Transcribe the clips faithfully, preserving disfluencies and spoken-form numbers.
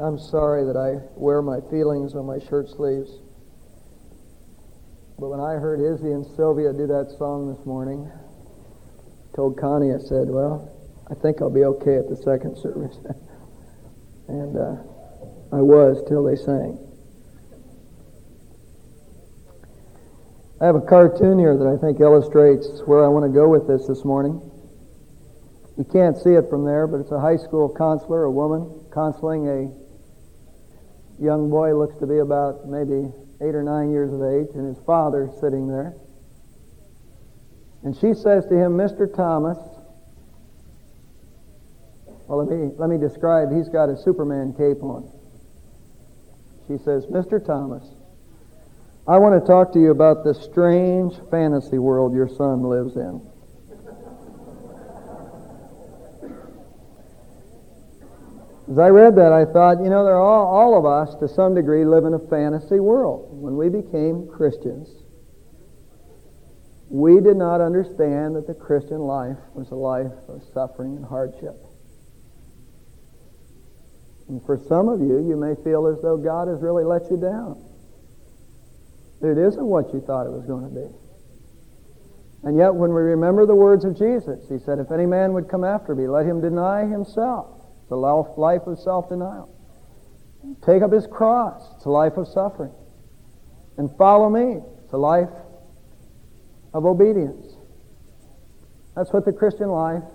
I'm sorry that I wear my feelings on my shirt sleeves. But when I heard Izzy and Sylvia do that song this morning, I told Connie, I said, well, I think I'll be okay at the second service. and uh, I was till they sang. I have a cartoon here that I think illustrates where I want to go with this this morning. You can't see it from there, but it's a high school counselor, a woman, counseling a young boy, looks to be about maybe eight or nine years of age, and his father sitting there. And she says to him, Mister Thomas, well, let me, let me describe, he's got a Superman cape on. She says, Mister Thomas, I want to talk to you about the strange fantasy world your son lives in. As I read that, I thought, you know, they're all, all of us, to some degree, live in a fantasy world. When we became Christians, we did not understand that the Christian life was a life of suffering and hardship. And for some of you, you may feel as though God has really let you down. It isn't what you thought it was going to be. And yet, when we remember the words of Jesus, He said, if any man would come after me, let him deny himself. It's a life of self-denial. Take up his cross. It's a life of suffering. And follow me. It's a life of obedience. That's what the Christian life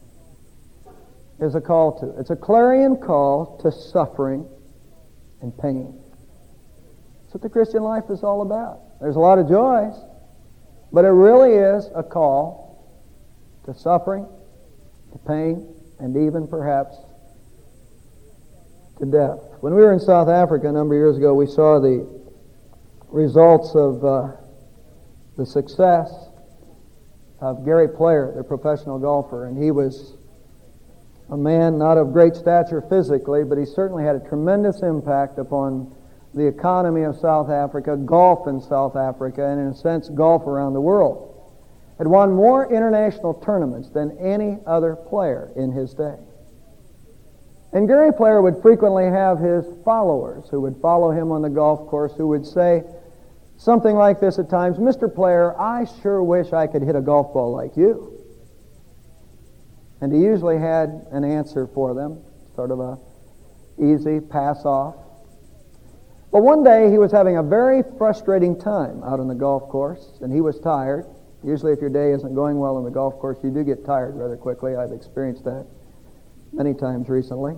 is a call to. It's a clarion call to suffering and pain. That's what the Christian life is all about. There's a lot of joys, but it really is a call to suffering, to pain, and even perhaps to death. When we were in South Africa a number of years ago, we saw the results of uh, the success of Gary Player, the professional golfer, and he was a man not of great stature physically, but he certainly had a tremendous impact upon the economy of South Africa, golf in South Africa, and in a sense, golf around the world. Had won more international tournaments than any other player in his day. And Gary Player would frequently have his followers who would follow him on the golf course who would say something like this at times, Mister Player, I sure wish I could hit a golf ball like you. And he usually had an answer for them, sort of a easy pass off. But one day he was having a very frustrating time out on the golf course, and he was tired. Usually if your day isn't going well on the golf course, you do get tired rather quickly. I've experienced that many times recently.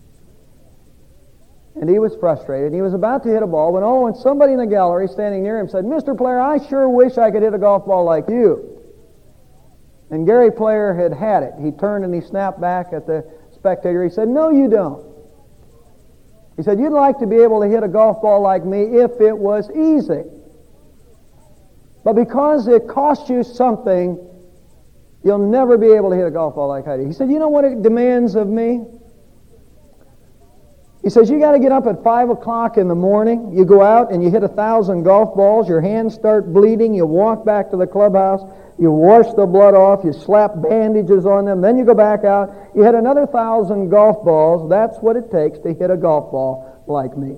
And he was frustrated. He was about to hit a ball when, oh, and somebody in the gallery standing near him said, Mister Player, I sure wish I could hit a golf ball like you. And Gary Player had had it. He turned and he snapped back at the spectator. He said, no, you don't. He said, you'd like to be able to hit a golf ball like me if it was easy. But because it costs you something, you'll never be able to hit a golf ball like I do. He said, you know what it demands of me? He says, you got to get up at five o'clock in the morning. You go out and you hit a thousand golf balls. Your hands start bleeding. You walk back to the clubhouse. You wash the blood off. You slap bandages on them. Then you go back out. You hit another thousand golf balls. That's what it takes to hit a golf ball like me.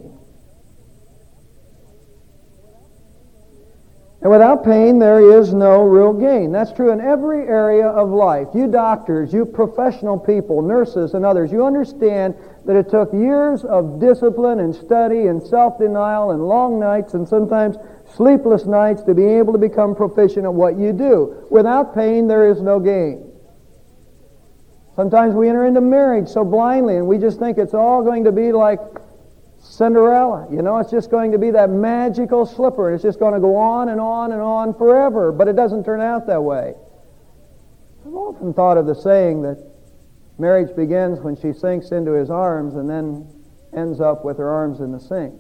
And without pain, there is no real gain. That's true in every area of life. You doctors, you professional people, nurses and others, you understand that it took years of discipline and study and self-denial and long nights and sometimes sleepless nights to be able to become proficient at what you do. Without pain, there is no gain. Sometimes we enter into marriage so blindly and we just think it's all going to be like Cinderella. You know, it's just going to be that magical slipper, and it's just going to go on and on and on forever, but it doesn't turn out that way. I've often thought of the saying that marriage begins when she sinks into his arms and then ends up with her arms in the sink.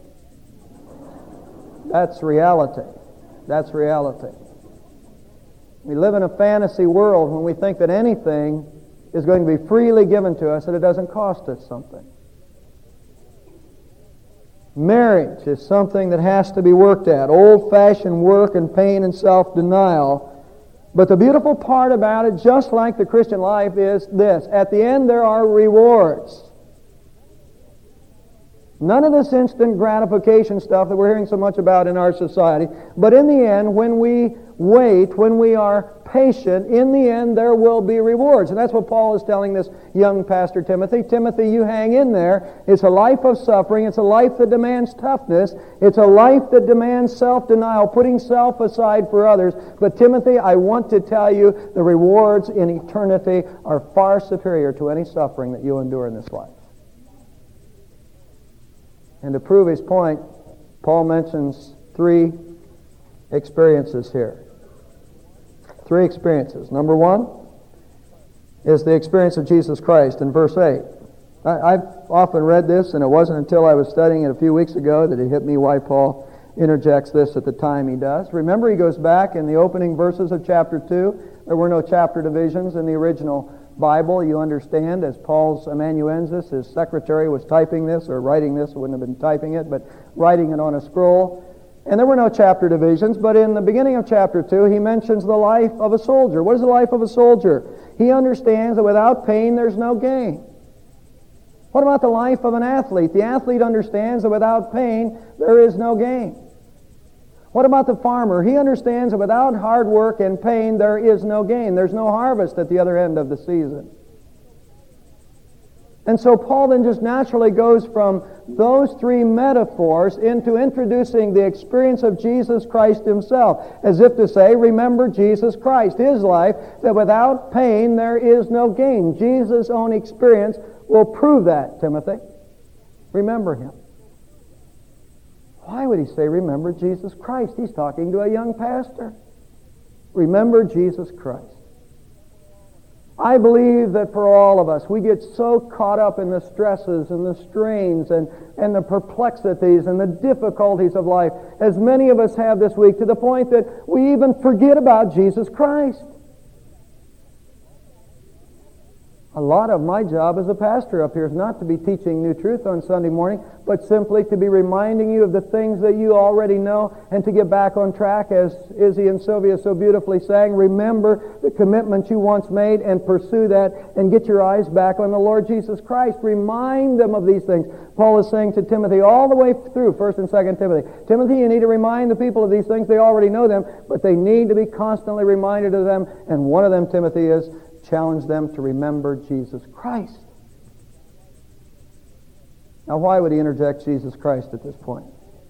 That's reality. That's reality. We live in a fantasy world when we think that anything is going to be freely given to us and it doesn't cost us something. Marriage is something that has to be worked at. Old-fashioned work and pain and self-denial. But the beautiful part about it, just like the Christian life, is this. At the end there are rewards. None of this instant gratification stuff that we're hearing so much about in our society. But in the end, when we wait, when we are patient, in the end there will be rewards. And that's what Paul is telling this young pastor Timothy. Timothy, you hang in there. It's a life of suffering. It's a life that demands toughness. It's a life that demands self-denial, putting self aside for others. But Timothy, I want to tell you, the rewards in eternity are far superior to any suffering that you'll endure in this life. And to prove his point, Paul mentions three experiences here. Three experiences. Number one is the experience of Jesus Christ in verse eight. I, I've often read this, and it wasn't until I was studying it a few weeks ago that it hit me why Paul interjects this at the time he does. Remember, he goes back in the opening verses of chapter two. There were no chapter divisions in the original Bible. You understand, as Paul's amanuensis, his secretary, was typing this, or writing this, wouldn't have been typing it, but writing it on a scroll. And there were no chapter divisions, but in the beginning of chapter two, he mentions the life of a soldier. What is the life of a soldier? He understands that without pain, there's no gain. What about the life of an athlete? The athlete understands that without pain, there is no gain. What about the farmer? He understands that without hard work and pain, there is no gain. There's no harvest at the other end of the season. And so Paul then just naturally goes from those three metaphors into introducing the experience of Jesus Christ himself, as if to say, remember Jesus Christ, his life, that without pain there is no gain. Jesus' own experience will prove that, Timothy. Remember him. Why would he say, remember Jesus Christ? He's talking to a young pastor. Remember Jesus Christ. I believe that for all of us, we get so caught up in the stresses and the strains and, and the perplexities and the difficulties of life, as many of us have this week, to the point that we even forget about Jesus Christ. A lot of my job as a pastor up here is not to be teaching new truth on Sunday morning, but simply to be reminding you of the things that you already know and to get back on track, as Izzy and Sylvia so beautifully sang. Remember the commitment you once made and pursue that and get your eyes back on the Lord Jesus Christ. Remind them of these things. Paul is saying to Timothy all the way through First and Second Timothy, Timothy, you need to remind the people of these things. They already know them, but they need to be constantly reminded of them. And one of them, Timothy, is challenge them to remember Jesus Christ. Now, why would he interject Jesus Christ at this point?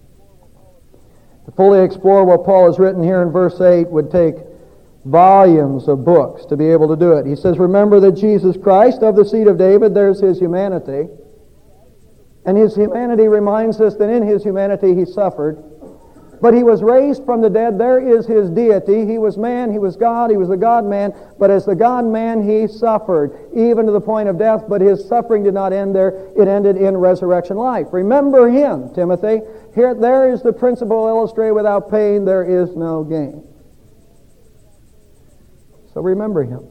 To fully explore what Paul has written here in verse eight would take volumes of books to be able to do it. He says, remember that Jesus Christ, of the seed of David, there's his humanity. And his humanity reminds us that in his humanity he suffered. But he was raised from the dead. There is his deity. He was man, he was God, he was the God-man. But as the God-man, he suffered, even to the point of death. But his suffering did not end there. It ended in resurrection life. Remember him, Timothy. Here, there is the principle illustrated: without pain, there is no gain. So remember him.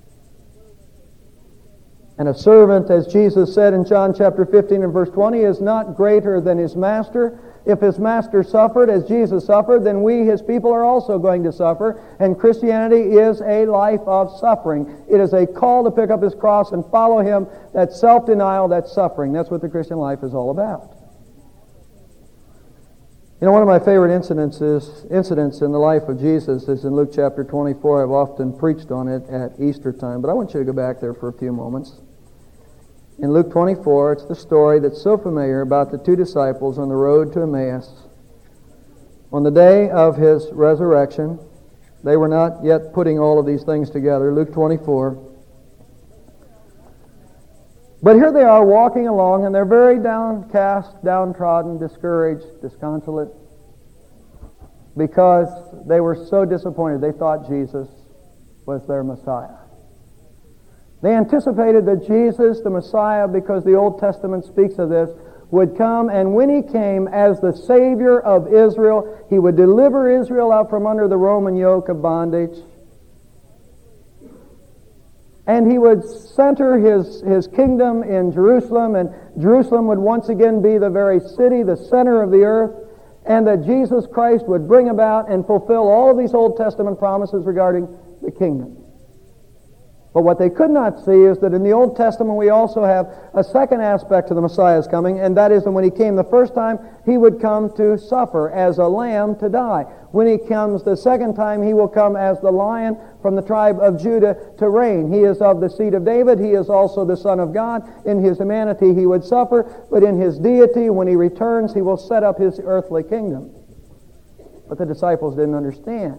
And a servant, as Jesus said in John chapter fifteen and verse twenty, is not greater than his master. If his master suffered as Jesus suffered, then we, his people, are also going to suffer. And Christianity is a life of suffering. It is a call to pick up his cross and follow him. That's self-denial, that's suffering. That's what the Christian life is all about. You know, one of my favorite incidents, is, incidents in the life of Jesus is in Luke chapter twenty-four. I've often preached on it at Easter time, but I want you to go back there for a few moments. In Luke twenty-four, it's the story that's so familiar about the two disciples on the road to Emmaus. On the day of his resurrection, they were not yet putting all of these things together. Luke twenty-four. But here they are walking along, and they're very downcast, downtrodden, discouraged, disconsolate, because they were so disappointed. They thought Jesus was their Messiah. They anticipated that Jesus, the Messiah, because the Old Testament speaks of this, would come, and when he came as the Savior of Israel, he would deliver Israel out from under the Roman yoke of bondage. And he would center his, his kingdom in Jerusalem, and Jerusalem would once again be the very city, the center of the earth, and that Jesus Christ would bring about and fulfill all of these Old Testament promises regarding the kingdom. But what they could not see is that in the Old Testament we also have a second aspect to the Messiah's coming, and that is that when he came the first time, he would come to suffer as a lamb to die. When he comes the second time, he will come as the Lion from the tribe of Judah to reign. He is of the seed of David. He is also the Son of God. In his humanity he would suffer, but in his deity, when he returns, he will set up his earthly kingdom. But the disciples didn't understand.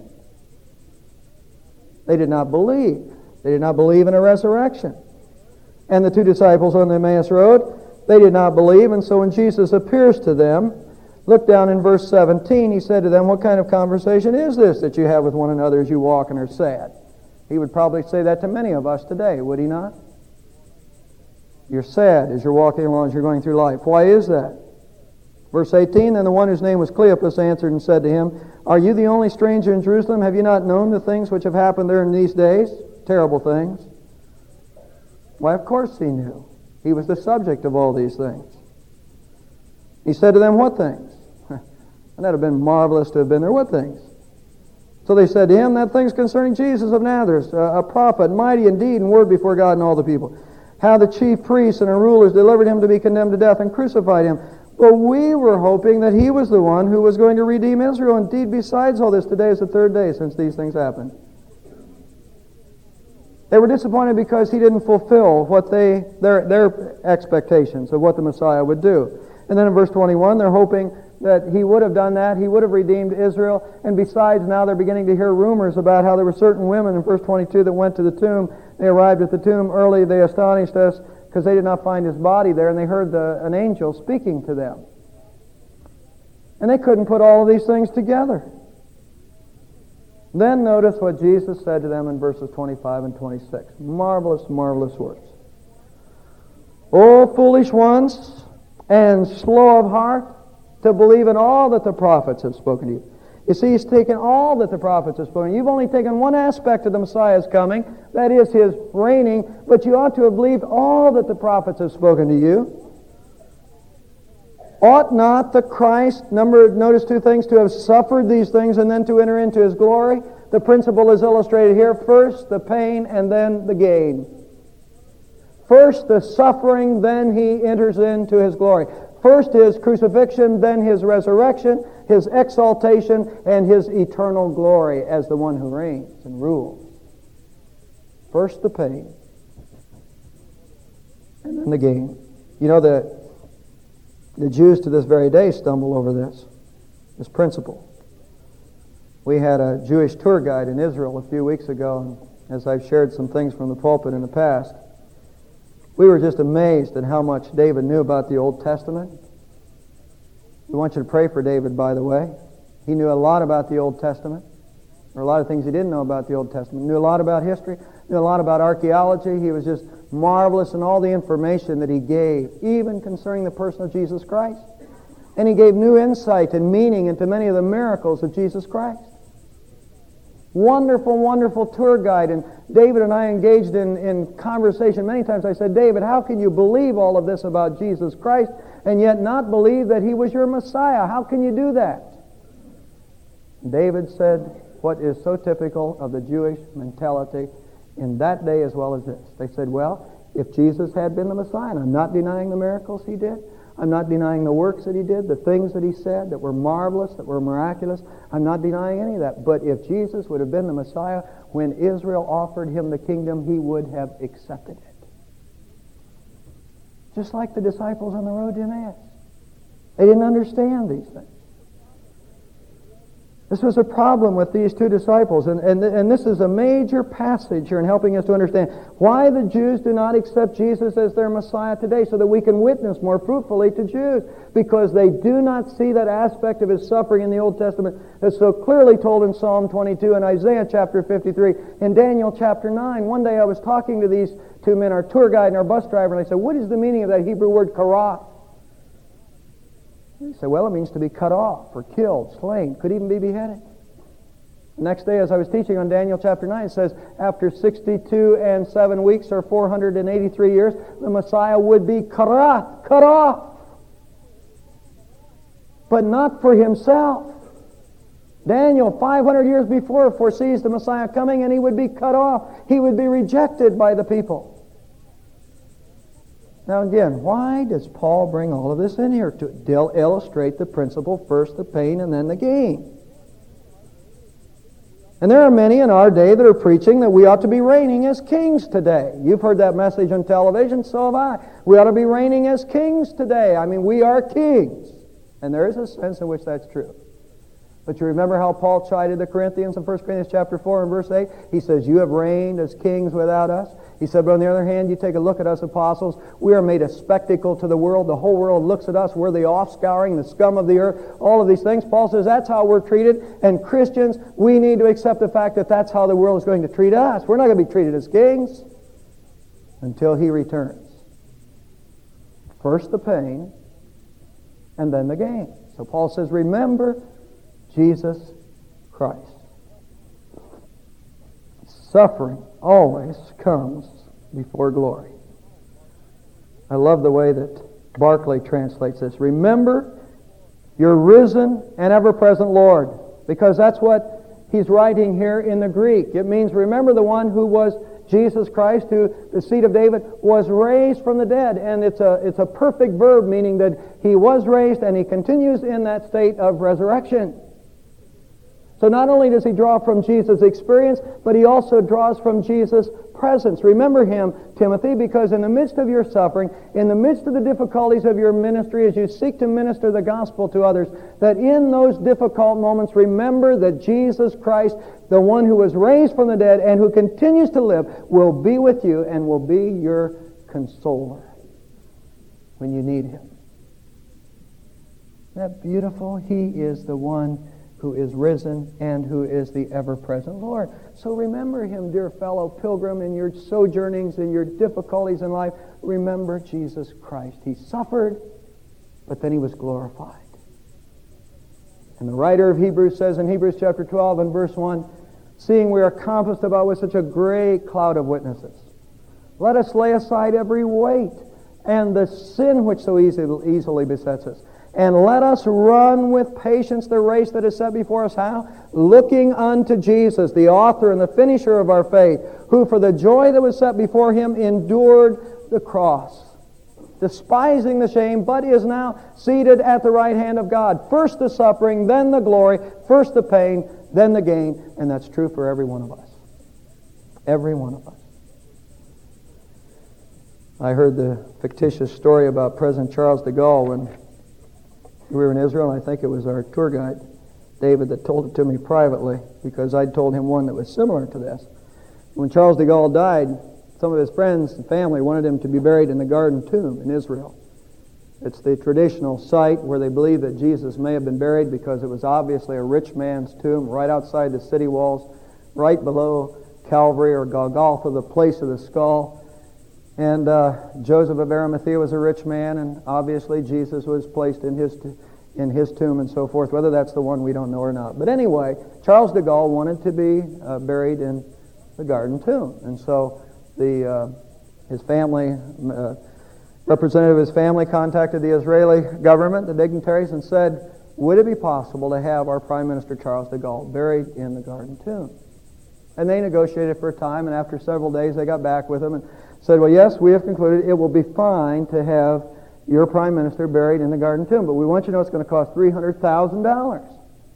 They did not believe. They did not believe in a resurrection. And the two disciples on the Emmaus Road, they did not believe, and so when Jesus appears to them, look down in verse seventeen, he said to them, what kind of conversation is this that you have with one another as you walk and are sad? He would probably say that to many of us today, would he not? You're sad as you're walking along, as you're going through life. Why is that? Verse eighteen, then the one whose name was Cleopas answered and said to him, are you the only stranger in Jerusalem? Have you not known the things which have happened there in these days? Terrible things. Why, of course he knew. He was the subject of all these things. He said to them, what things? And that would have been marvelous to have been there. What things? So they said to him, that things concerning Jesus of Nazareth, a, a prophet, mighty in deed and word before God and all the people. How the chief priests and the rulers delivered him to be condemned to death and crucified him. But we were hoping that he was the one who was going to redeem Israel. Indeed, besides all this, today is the third day since these things happened. They were disappointed because he didn't fulfill what they their their expectations of what the Messiah would do. And then in verse twenty-one, they're hoping that he would have done that, he would have redeemed Israel, and besides, now they're beginning to hear rumors about how there were certain women in verse twenty-two that went to the tomb. They arrived at the tomb early. They astonished us because they did not find his body there, and they heard the, an angel speaking to them. And they couldn't put all of these things together. Then notice what Jesus said to them in verses twenty-five and twenty-six. Marvelous, marvelous words. O foolish ones, and slow of heart to believe in all that the prophets have spoken to you. You see, he's taken all that the prophets have spoken. You've only taken one aspect of the Messiah's coming, that is his reigning, but you ought to have believed all that the prophets have spoken to you. Ought not the Christ, number, notice two things, to have suffered these things and then to enter into his glory? The principle is illustrated here. First the pain and then the gain. First the suffering, then he enters into his glory. First his crucifixion, then his resurrection, his exaltation, and his eternal glory as the one who reigns and rules. First the pain, and then the gain. You know, the, the Jews to this very day stumble over this, this principle. We had a Jewish tour guide in Israel a few weeks ago, and as I've shared some things from the pulpit in the past, we were just amazed at how much David knew about the Old Testament. We want you to pray for David, by the way. He knew a lot about the Old Testament. There are a lot of things he didn't know about the Old Testament. He knew a lot about history, knew a lot about archaeology. He was just marvelous in all the information that he gave, even concerning the person of Jesus Christ. And he gave new insight and meaning into many of the miracles of Jesus Christ. Wonderful, wonderful tour guide. And David and I engaged in, in conversation many times. I said, David, how can you believe all of this about Jesus Christ and yet not believe that he was your Messiah? How can you do that? David said what is so typical of the Jewish mentality in that day as well as this. They said, well, if Jesus had been the Messiah, and I'm not denying the miracles he did, I'm not denying the works that he did, the things that he said that were marvelous, that were miraculous. I'm not denying any of that. But if Jesus would have been the Messiah, when Israel offered him the kingdom, he would have accepted it. Just like the disciples on the road to Emmaus. They didn't understand these things. This was a problem with these two disciples, and, and, and this is a major passage here in helping us to understand why the Jews do not accept Jesus as their Messiah today, so that we can witness more fruitfully to Jews, because they do not see that aspect of his suffering in the Old Testament that's so clearly told in Psalm twenty-two and Isaiah chapter fifty-three and Daniel chapter nine. One day I was talking to these two men, our tour guide and our bus driver, and I said, what is the meaning of that Hebrew word karath? He said, well, it means to be cut off or killed, slain, could even be beheaded. The next day, as I was teaching on Daniel chapter nine, it says, after sixty-two and seven weeks, or four hundred eighty-three years, the Messiah would be karath, cut off. But not for himself. Daniel, five hundred years before, foresees the Messiah coming, and he would be cut off. He would be rejected by the people. Now again, why does Paul bring all of this in here? To illustrate the principle, first the pain and then the gain. And there are many in our day that are preaching that we ought to be reigning as kings today. You've heard that message on television, so have I. We ought to be reigning as kings today. I mean, we are kings. And there is a sense in which that's true. But you remember how Paul chided the Corinthians in First Corinthians chapter four and verse eight? He says, you have reigned as kings without us. He said, but on the other hand, you take a look at us apostles. We are made a spectacle to the world. The whole world looks at us. We're the offscouring, the scum of the earth, all of these things. Paul says that's how we're treated. And Christians, we need to accept the fact that that's how the world is going to treat us. We're not going to be treated as kings until He returns. First the pain, and then the gain. So Paul says, remember Jesus Christ. Suffering always comes before glory. I love the way that Barclay translates this. Remember your risen and ever-present Lord, because that's what he's writing here in the Greek. It means remember the one who was Jesus Christ, who, the seed of David, was raised from the dead. And it's a, it's a perfect verb, meaning that he was raised and he continues in that state of resurrection. So not only does he draw from Jesus' experience, but he also draws from Jesus' presence. Remember him, Timothy, because in the midst of your suffering, in the midst of the difficulties of your ministry, as you seek to minister the gospel to others, that in those difficult moments, remember that Jesus Christ, the one who was raised from the dead and who continues to live, will be with you and will be your consoler when you need him. Isn't that beautiful? He is the one who is risen and who is the ever-present Lord. So remember him, dear fellow pilgrim, in your sojournings, in your difficulties in life. Remember Jesus Christ. He suffered, but then he was glorified. And the writer of Hebrews says in Hebrews chapter twelve and verse one, seeing we are compassed about with such a great cloud of witnesses, let us lay aside every weight and the sin which so easily, easily besets us. And let us run with patience the race that is set before us. How? Looking unto Jesus, the author and the finisher of our faith, who for the joy that was set before him endured the cross, despising the shame, but is now seated at the right hand of God. First the suffering, then the glory, first the pain, then the gain. And that's true for every one of us. Every one of us. I heard the fictitious story about President Charles de Gaulle when we were in Israel, and I think it was our tour guide, David, that told it to me privately, because I'd told him one that was similar to this. When Charles de Gaulle died, some of his friends and family wanted him to be buried in the Garden Tomb in Israel. It's the traditional site where they believe that Jesus may have been buried because it was obviously a rich man's tomb right outside the city walls, right below Calvary or Golgotha, the place of the skull. And uh, Joseph of Arimathea was a rich man, and obviously Jesus was placed in his t- in his tomb and so forth. Whether that's the one, we don't know or not. But anyway, Charles de Gaulle wanted to be uh, buried in the Garden Tomb, and so the uh, his family, uh, representative of his family, contacted the Israeli government, the dignitaries, and said, "Would it be possible to have our Prime Minister Charles de Gaulle buried in the Garden Tomb?" And they negotiated for a time, and after several days, they got back with him and said, well, yes, we have concluded it will be fine to have your Prime Minister buried in the Garden Tomb, but we want you to know it's going to cost three hundred thousand dollars.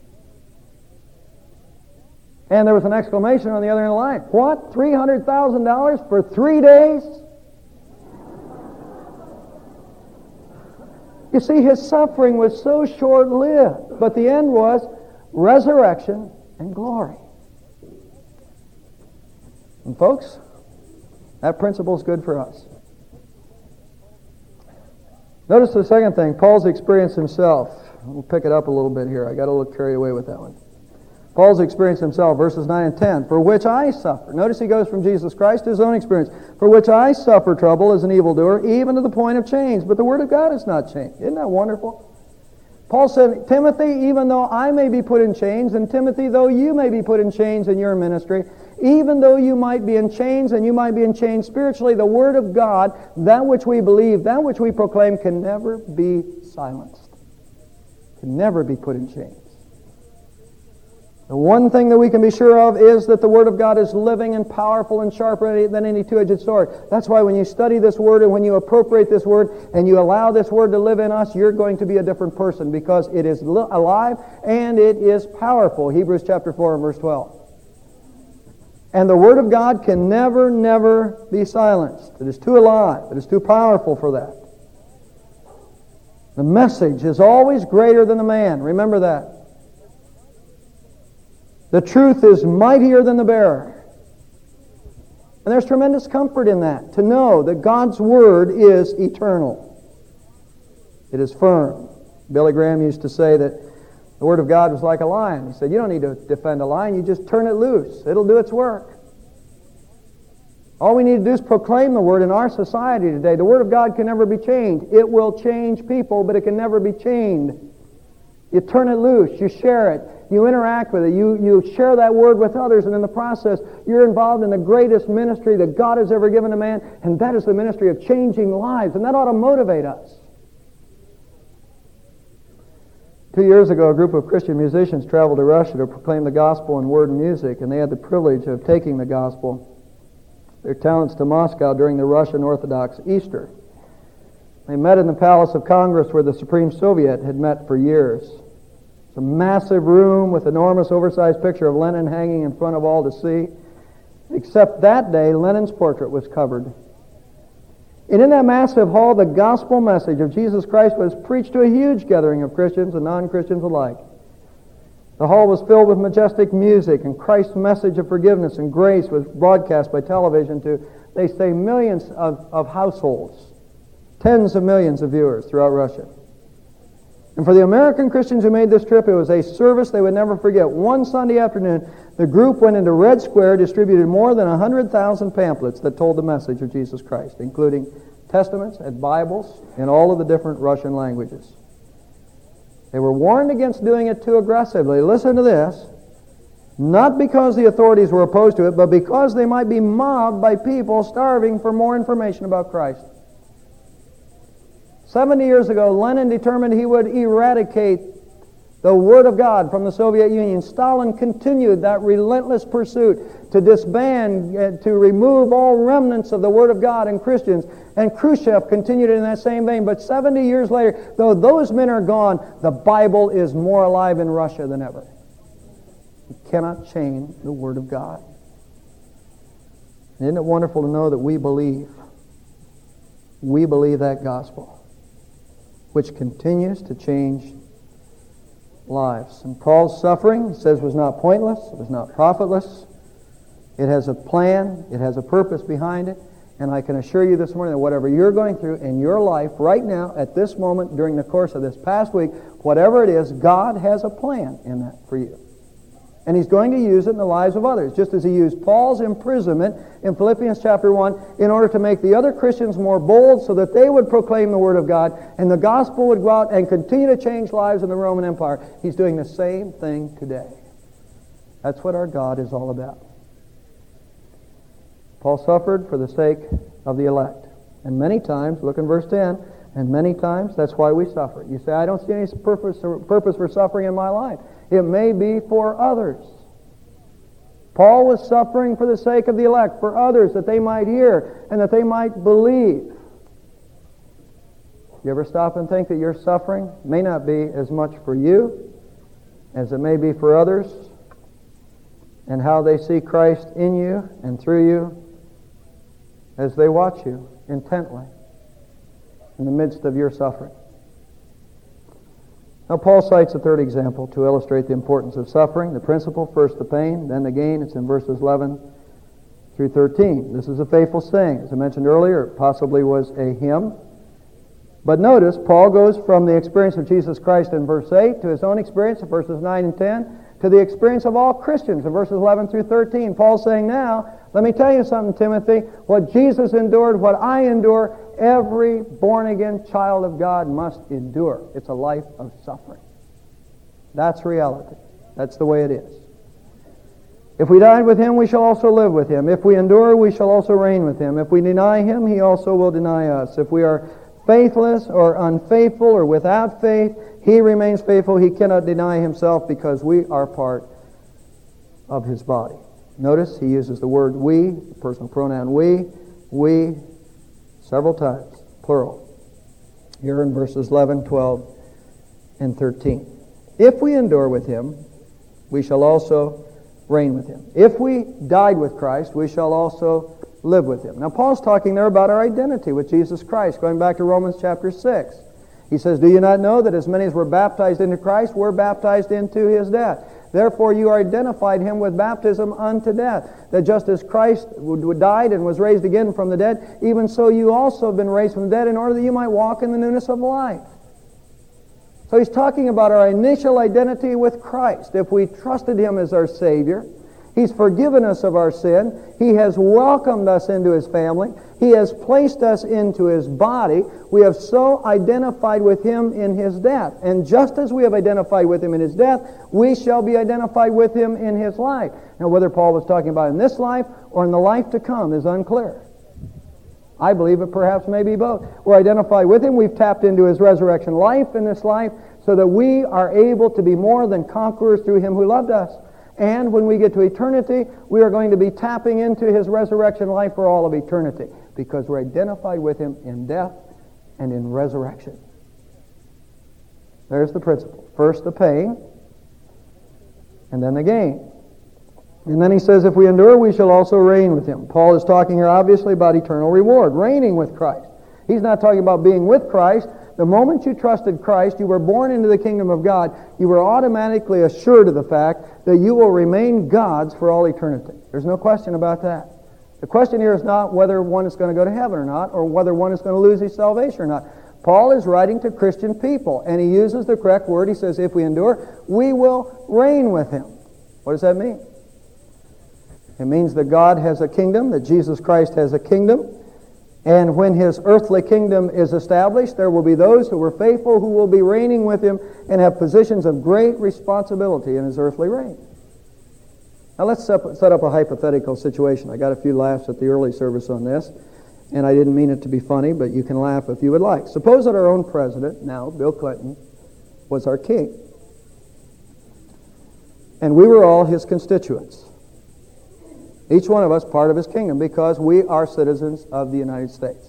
And there was an exclamation on the other end of the line. What? three hundred thousand dollars for three days? You see, his suffering was so short-lived, but the end was resurrection and glory. And folks, that principle is good for us. Notice the second thing, Paul's experience himself. We'll pick it up a little bit here. I got a little carried away with that one. Paul's experience himself, verses nine and ten. For which I suffer. Notice he goes from Jesus Christ to his own experience. For which I suffer trouble as an evildoer, even to the point of chains. But the word of God is not changed. Isn't that wonderful? Paul said, Timothy, even though I may be put in chains, and Timothy, though you may be put in chains in your ministry, even though you might be in chains and you might be in chains spiritually, the Word of God, that which we believe, that which we proclaim, can never be silenced. Can never be put in chains. The one thing that we can be sure of is that the Word of God is living and powerful and sharper than any two-edged sword. That's why when you study this Word and when you appropriate this Word and you allow this Word to live in us, you're going to be a different person because it is li- alive and it is powerful. Hebrews chapter four and verse twelve. And the Word of God can never, never be silenced. It is too alive. It is too powerful for that. The message is always greater than the man. Remember that. The truth is mightier than the bearer. And there's tremendous comfort in that, to know that God's Word is eternal. It is firm. Billy Graham used to say that the Word of God was like a lion. He said, you don't need to defend a lion, you just turn it loose. It'll do its work. All we need to do is proclaim the Word in our society today. The Word of God can never be chained. It will change people, but it can never be chained. You turn it loose, you share it, you interact with it, you, you share that Word with others, and in the process, you're involved in the greatest ministry that God has ever given a man, and that is the ministry of changing lives, and that ought to motivate us. Two years ago, a group of Christian musicians traveled to Russia to proclaim the gospel in word and music, and they had the privilege of taking the gospel, their talents, to Moscow during the Russian Orthodox Easter. They met in the Palace of Congress where the Supreme Soviet had met for years. It's a massive room with enormous oversized picture of Lenin hanging in front of all to see. Except that day, Lenin's portrait was covered. And in that massive hall, the gospel message of Jesus Christ was preached to a huge gathering of Christians and non-Christians alike. The hall was filled with majestic music, and Christ's message of forgiveness and grace was broadcast by television to, they say, millions of, of households. Tens of millions of viewers throughout Russia. And for the American Christians who made this trip, it was a service they would never forget. One Sunday afternoon, the group went into Red Square, distributed more than one hundred thousand pamphlets that told the message of Jesus Christ, including testaments and Bibles in all of the different Russian languages. They were warned against doing it too aggressively. Listen to this. Not because the authorities were opposed to it, but because they might be mobbed by people starving for more information about Christ. Seventy years ago, Lenin determined he would eradicate the Word of God from the Soviet Union. Stalin continued that relentless pursuit to disband, uh, to remove all remnants of the Word of God and Christians. And Khrushchev continued in that same vein. But seventy years later, though those men are gone, the Bible is more alive in Russia than ever. You cannot chain the Word of God. Isn't it wonderful to know that we believe? We believe that gospel, which continues to change lives. And Paul's suffering, he says, was not pointless, it was not profitless. It has a plan, it has a purpose behind it, and I can assure you this morning that whatever you're going through in your life right now, at this moment, during the course of this past week, whatever it is, God has a plan in that for you. And He's going to use it in the lives of others, just as He used Paul's imprisonment in Philippians chapter one in order to make the other Christians more bold so that they would proclaim the Word of God and the gospel would go out and continue to change lives in the Roman Empire. He's doing the same thing today. That's what our God is all about. Paul suffered for the sake of the elect. And many times, look in verse ten, and many times that's why we suffer. You say, I don't see any purpose, purpose for suffering in my life. It may be for others. Paul was suffering for the sake of the elect, for others, that they might hear and that they might believe. You ever stop and think that your suffering may not be as much for you as it may be for others, and how they see Christ in you and through you as they watch you intently in the midst of your suffering? Now, Paul cites a third example to illustrate the importance of suffering. The principle, first the pain, then the gain. It's in verses eleven through thirteen. This is a faithful saying. As I mentioned earlier, it possibly was a hymn. But notice, Paul goes from the experience of Jesus Christ in verse eight to his own experience in verses nine and ten to the experience of all Christians in verses eleven through thirteen. Paul's saying now, let me tell you something, Timothy. What Jesus endured, what I endure, every born-again child of God must endure. It's a life of suffering. That's reality. That's the way it is. If we died with Him, we shall also live with Him. If we endure, we shall also reign with Him. If we deny Him, He also will deny us. If we are faithless or unfaithful or without faith, He remains faithful. He cannot deny Himself because we are part of his body. Notice he uses the word we, the personal pronoun we, we, several times, plural, here in verses eleven, twelve, and thirteen. If we endure with him, we shall also reign with him. If we died with Christ, we shall also live with him. Now, Paul's talking there about our identity with Jesus Christ, going back to Romans chapter six. He says, do you not know that as many as were baptized into Christ were baptized into his death? Therefore you identified him with baptism unto death, that just as Christ died and was raised again from the dead, even so you also have been raised from the dead in order that you might walk in the newness of life. So he's talking about our initial identity with Christ. If we trusted him as our Savior, he's forgiven us of our sin. He has welcomed us into his family. He has placed us into his body. We have so identified with him in his death. And just as we have identified with him in his death, we shall be identified with him in his life. Now, whether Paul was talking about in this life or in the life to come is unclear. I believe it perhaps may be both. We're identified with him. We've tapped into his resurrection life in this life so that we are able to be more than conquerors through him who loved us. And when we get to eternity, we are going to be tapping into his resurrection life for all of eternity because we're identified with him in death and in resurrection. There's the principle. First the pain, and then the gain. And then he says, if we endure, we shall also reign with him. Paul is talking here obviously about eternal reward, reigning with Christ. He's not talking about being with Christ. The moment you trusted Christ, you were born into the kingdom of God, you were automatically assured of the fact that you will remain God's for all eternity. There's no question about that. The question here is not whether one is going to go to heaven or not, or whether one is going to lose his salvation or not. Paul is writing to Christian people, and he uses the correct word. He says, if we endure, we will reign with him. What does that mean? It means that God has a kingdom, that Jesus Christ has a kingdom, and when his earthly kingdom is established, there will be those who were faithful who will be reigning with him and have positions of great responsibility in his earthly reign. Now let's set up a hypothetical situation. I got a few laughs at the early service on this, and I didn't mean it to be funny, but you can laugh if you would like. Suppose that our own president, now Bill Clinton, was our king, and we were all his constituents. Each one of us part of his kingdom because we are citizens of the United States.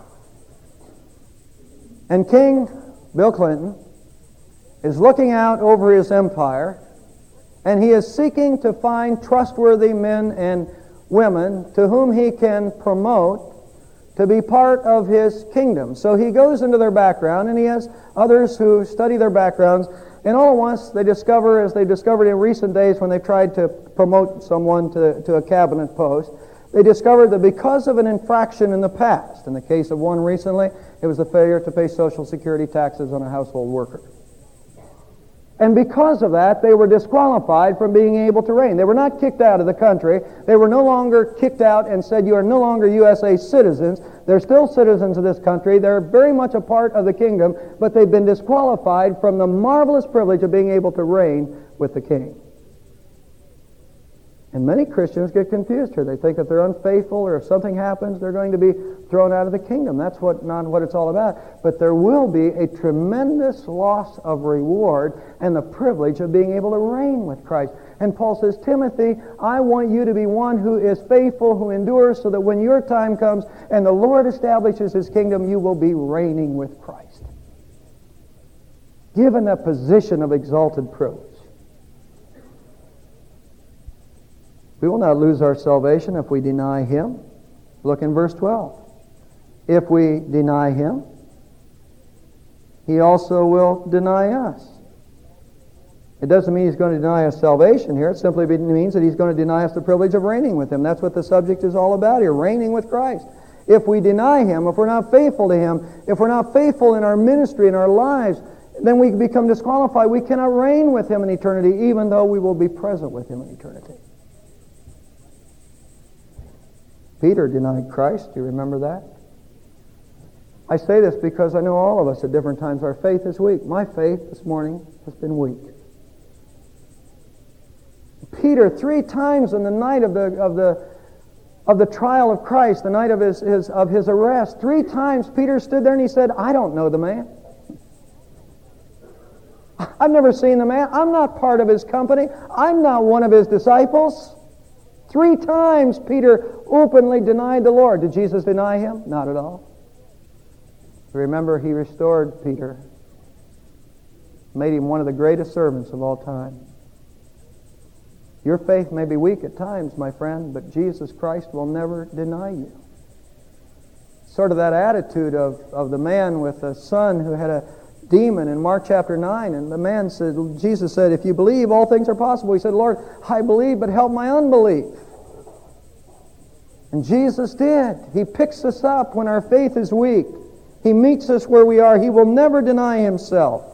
And King Bill Clinton is looking out over his empire, and he is seeking to find trustworthy men and women to whom he can promote to be part of his kingdom. So he goes into their background, and he has others who study their backgrounds, and all at once they discover, as they discovered in recent days when they tried to promote someone to, to a cabinet post, they discovered that because of an infraction in the past, in the case of one recently, it was the failure to pay Social Security taxes on a household worker. And because of that, they were disqualified from being able to reign. They were not kicked out of the country. They were no longer kicked out and said, you are no longer U S A citizens. They're still citizens of this country. They're very much a part of the kingdom, but they've been disqualified from the marvelous privilege of being able to reign with the king. And many Christians get confused here. They think if they're unfaithful or if something happens, they're going to be thrown out of the kingdom. That's what not what it's all about. But there will be a tremendous loss of reward and the privilege of being able to reign with Christ. And Paul says, Timothy, I want you to be one who is faithful, who endures, so that when your time comes and the Lord establishes his kingdom, you will be reigning with Christ. Given that position of exalted privilege. We will not lose our salvation if we deny him. Look in verse twelve. If we deny him, he also will deny us. It doesn't mean he's going to deny us salvation here. It simply means that he's going to deny us the privilege of reigning with him. That's what the subject is all about here, reigning with Christ. If we deny him, if we're not faithful to him, if we're not faithful in our ministry, in our lives, then we become disqualified. We cannot reign with him in eternity, even though we will be present with him in eternity. Peter denied Christ. Do you remember that? I say this because I know all of us at different times our faith is weak. My faith this morning has been weak. Peter, three times in the night of the of the of the trial of Christ, the night of his, his of his arrest, three times Peter stood there and he said, "I don't know the man. I've never seen the man. I'm not part of his company. I'm not one of his disciples. Three times Peter openly denied the Lord. Did Jesus deny him? Not at all. Remember, he restored Peter, made him one of the greatest servants of all time. Your faith may be weak at times, my friend, but Jesus Christ will never deny you. Sort of that attitude of, of the man with a son who had a demon in Mark chapter nine, and the man said, Jesus said, if you believe, all things are possible. He said, Lord, I believe, but help my unbelief. And Jesus did. He picks us up when our faith is weak. He meets us where we are. He will never deny himself.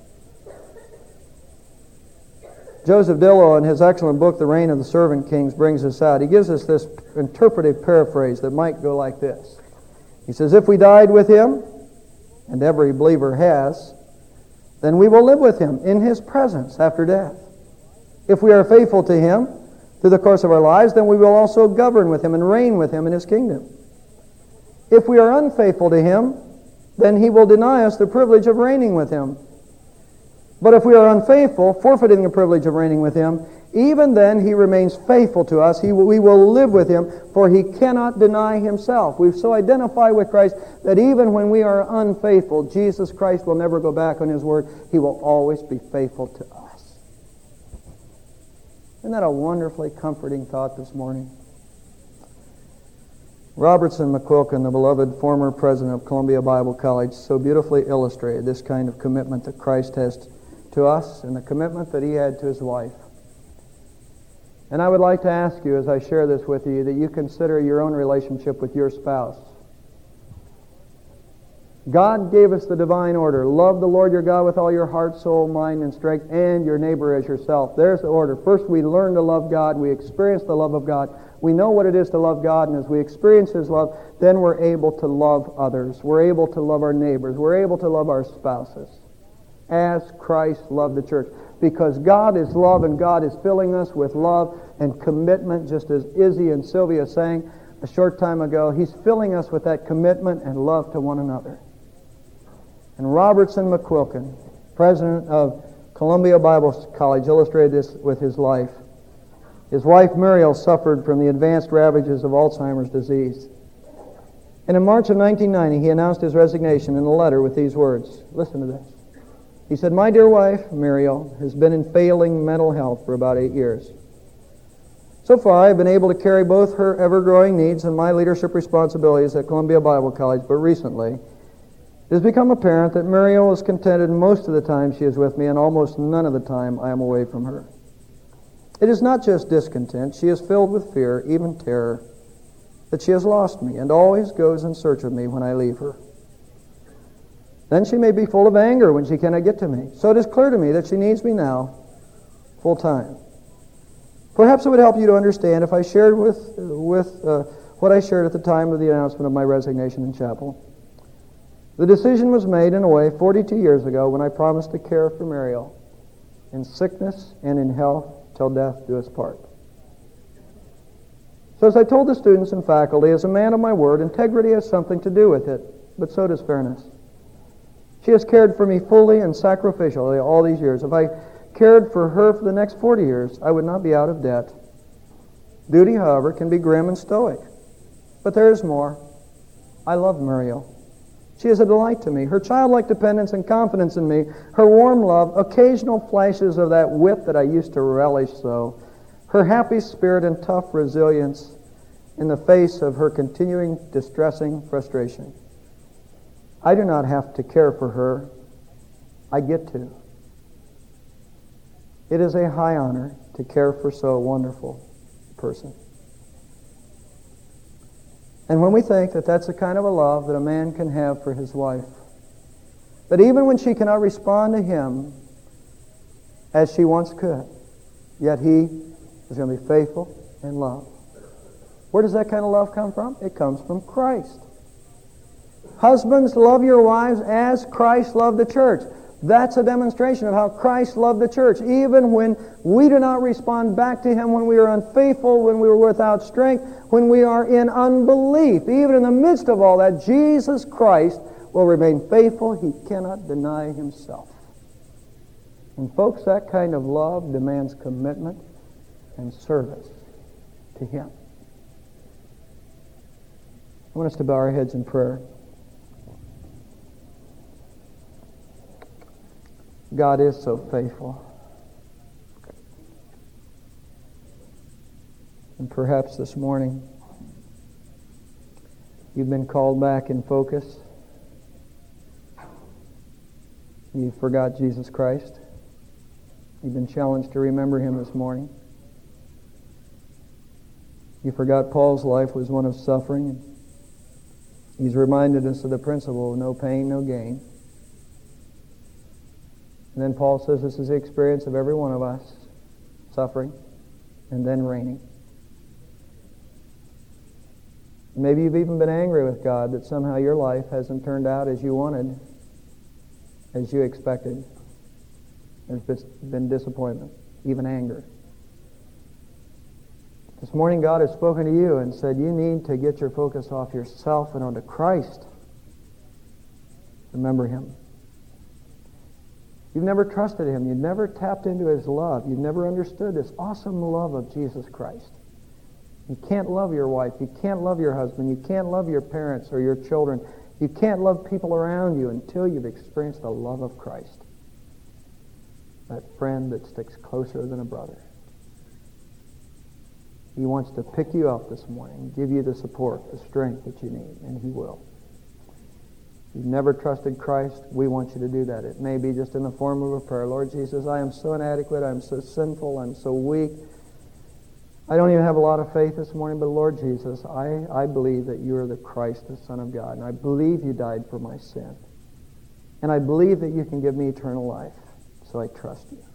Joseph Dillow, in his excellent book, The Reign of the Servant Kings, brings this out. He gives us this interpretive paraphrase that might go like this. He says, if we died with him, and every believer has, then we will live with him in his presence after death. If we are faithful to him through the course of our lives, then we will also govern with him and reign with him in his kingdom. If we are unfaithful to him, then he will deny us the privilege of reigning with him. But if we are unfaithful, forfeiting the privilege of reigning with him, even then he remains faithful to us. He will, we will live with him, for he cannot deny himself. We've so identified with Christ that even when we are unfaithful, Jesus Christ will never go back on his word. He will always be faithful to us. Isn't that a wonderfully comforting thought this morning? Robertson McQuilkin, the beloved former president of Columbia Bible College, so beautifully illustrated this kind of commitment that Christ has to us and the commitment that he had to his wife. And I would like to ask you, as I share this with you, that you consider your own relationship with your spouse. God gave us the divine order. Love the Lord your God with all your heart, soul, mind, and strength, and your neighbor as yourself. There's the order. First, we learn to love God. We experience the love of God. We know what it is to love God, and as we experience his love, then we're able to love others. We're able to love our neighbors. We're able to love our spouses as Christ loved the church. Because God is love, and God is filling us with love and commitment, just as Izzy and Sylvia sang a short time ago. He's filling us with that commitment and love to one another. And Robertson McQuilkin, president of Columbia Bible College, illustrated this with his life. His wife Muriel suffered from the advanced ravages of Alzheimer's disease. And in March of nineteen ninety, he announced his resignation in a letter with these words. Listen to this. He said, my dear wife, Muriel, has been in failing mental health for about eight years. So far, I have been able to carry both her ever-growing needs and my leadership responsibilities at Columbia Bible College, but recently, it has become apparent that Muriel is contented most of the time she is with me and almost none of the time I am away from her. It is not just discontent. She is filled with fear, even terror, that she has lost me and always goes in search of me when I leave her. Then she may be full of anger when she cannot get to me. So it is clear to me that she needs me now, full time. Perhaps it would help you to understand if I shared with, with uh, what I shared at the time of the announcement of my resignation in chapel. The decision was made in a way forty-two years ago when I promised to care for Muriel in sickness and in health till death do us part. So as I told the students and faculty, as a man of my word, integrity has something to do with it, but so does fairness. She has cared for me fully and sacrificially all these years. If I cared for her for the next forty years, I would not be out of debt. Duty, however, can be grim and stoic. But there is more. I love Muriel. She is a delight to me. Her childlike dependence and confidence in me, her warm love, occasional flashes of that wit that I used to relish so, her happy spirit and tough resilience in the face of her continuing distressing frustration. I do not have to care for her. I get to. It is a high honor to care for so wonderful a person. And when we think that that's the kind of a love that a man can have for his wife, that even when she cannot respond to him as she once could, yet he is going to be faithful and love. Where does that kind of love come from? It comes from Christ. Husbands, love your wives as Christ loved the church. That's a demonstration of how Christ loved the church. Even when we do not respond back to him, when we are unfaithful, when we are without strength, when we are in unbelief, even in the midst of all that, Jesus Christ will remain faithful. He cannot deny himself. And folks, that kind of love demands commitment and service to Him. I want us to bow our heads in prayer. God is so faithful. And perhaps this morning you've been called back in focus. You forgot Jesus Christ. You've been challenged to remember Him this morning. You forgot Paul's life was one of suffering. He's reminded us of the principle of no pain, no gain. And then Paul says this is the experience of every one of us, suffering and then reigning. Maybe you've even been angry with God that somehow your life hasn't turned out as you wanted, as you expected. There's been disappointment, even anger. This morning God has spoken to you and said you need to get your focus off yourself and onto Christ. Remember Him. You've never trusted Him. You've never tapped into His love. You've never understood this awesome love of Jesus Christ. You can't love your wife. You can't love your husband. You can't love your parents or your children. You can't love people around you until you've experienced the love of Christ. That friend that sticks closer than a brother. He wants to pick you up this morning, give you the support, the strength that you need, and He will. If you've never trusted Christ, we want you to do that. It may be just in the form of a prayer. Lord Jesus, I am so inadequate, I'm so sinful, I'm so weak. I don't even have a lot of faith this morning, but Lord Jesus, I, I believe that you are the Christ, the Son of God, and I believe you died for my sin. And I believe that you can give me eternal life, so I trust you.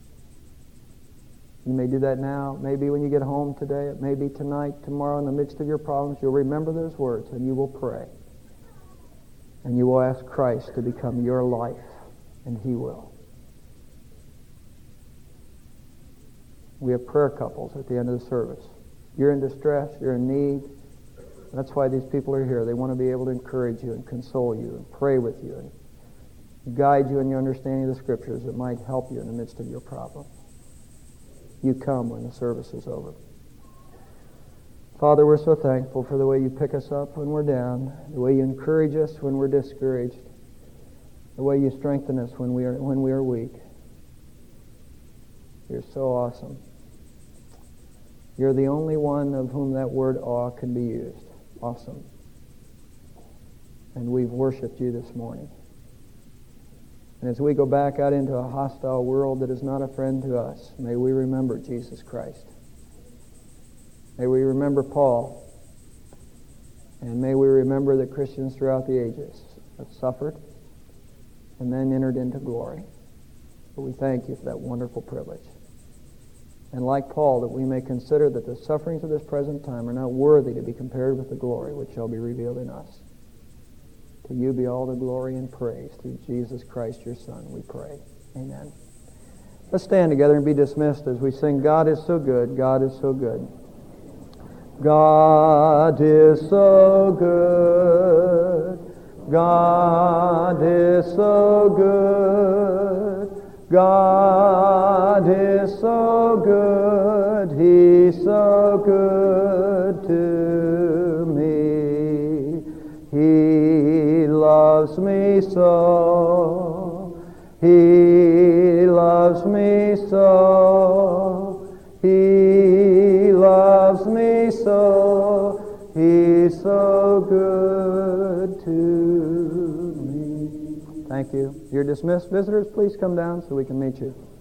You may do that now. Maybe when you get home today. It may be tonight, tomorrow, in the midst of your problems. You'll remember those words and you will pray. And you will ask Christ to become your life, and He will. We have prayer couples at the end of the service. You're in distress, you're in need. That's why these people are here. They want to be able to encourage you and console you and pray with you and guide you in your understanding of the Scriptures that might help you in the midst of your problem. You come when the service is over. Father, we're so thankful for the way you pick us up when we're down, the way you encourage us when we're discouraged, the way you strengthen us when we are when we are weak. You're so awesome. You're the only one of whom that word awe can be used. Awesome. And we've worshiped you this morning. And as we go back out into a hostile world that is not a friend to us, may we remember Jesus Christ. May we remember Paul. And may we remember the Christians throughout the ages have suffered and then entered into glory. But we thank you for that wonderful privilege. And like Paul, that we may consider that the sufferings of this present time are not worthy to be compared with the glory which shall be revealed in us. To you be all the glory and praise through Jesus Christ, your Son, we pray. Amen. Let's stand together and be dismissed as we sing, God is so good, God is so good. God is so good, God is so good, God is so good, He's so good to me. He loves me so, He loves me so, He loves me so, He's so good to me. Thank you. You're dismissed. Visitors, please come down so we can meet you.